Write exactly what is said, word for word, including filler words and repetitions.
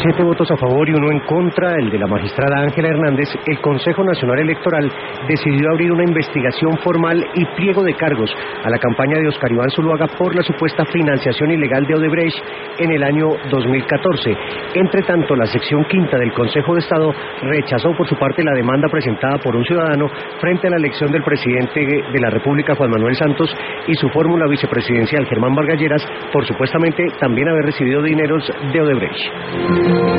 siete votos a favor y uno en contra, el de la magistrada Ángela Hernández, el Consejo Nacional Electoral decidió abrir una investigación formal y pliego de cargos a la campaña de Óscar Iván Zuluaga por la supuesta financiación ilegal de Odebrecht en el año dos mil catorce. Entre tanto, la sección quinta del Consejo de Estado rechazó por su parte la demanda presentada por un ciudadano frente a la elección del presidente de la República, Juan Manuel Santos, y su fórmula vicepresidencial, Germán Vargas Lleras, por supuestamente también haber recibido dineros de Odebrecht.